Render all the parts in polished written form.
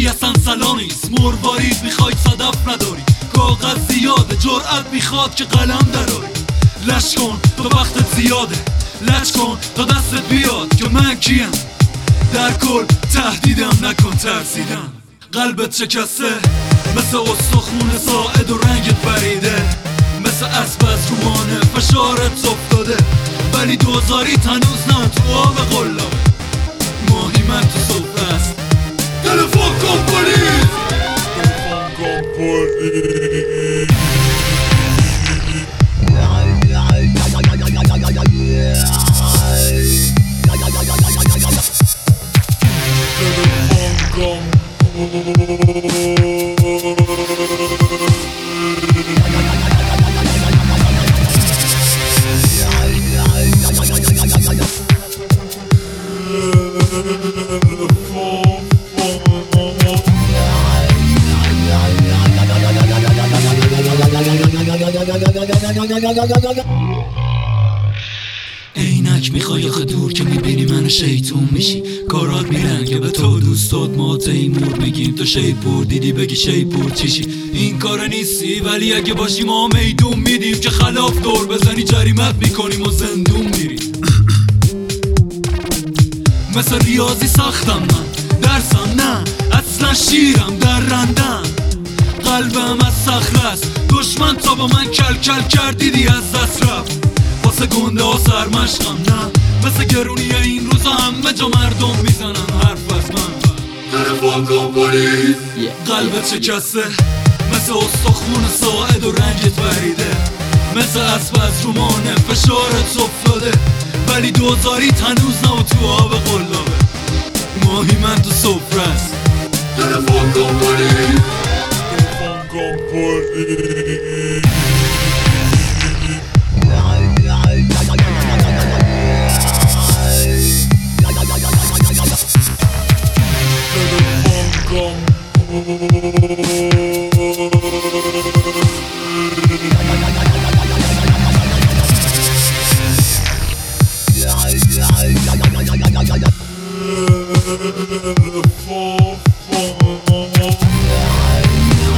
ولی اصلا سلامیست. مروارید میخوای صدف نداری، کاغذ زیاده، جرأت میخواد که قلم دراری. لش کن تا وقتت زیاده، لش کن تا دستت بیاد که من کیم. در کل تهدیدم نکن ترسیدم، قلبت شکسته مثل استخون ساعد و رنگت پریده، مثل اسب از رومانه فشارت افتاده، ولی دوزاریت هنوز نه تو آب قلابه. ماهی من تو صفحه است، تلفن کن پلیس، تلفن کن پلیس. عینک میخوای آخه دور که میبینی منو شیطون میشی، کارات میرنگه به تو دوستات ما تیمور میگیم تو شیپور دیدی بگی شیپور چیشی. این کار نیستی ولی اگه باشی ما میدون میدیم که خلاف دور بزنی جریمت میکنیم و زندون میریم. مثل ریاضی ساختم من درسم نه، اصلا شیرم در رندم، قلبم از صخره است، دشمن تا با من کل کل کرد دیدی از دست رفت. واسه گنده ها سرمشقم نه، مثل گرونی این روزا همه جا مردم میزنن حرف از من. تلفن کن پلیس، قلبت شکسته مثل استخون ساعد و رنگت پریده، مثل اسب از رومانه فشارت افتاده، ولی دوزاریت هنوز نه تو آب قلابه. ماهی من تو صفره است، تلفن کن پلیس، تلفن کن پلیس.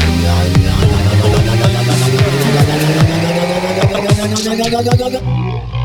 Gaga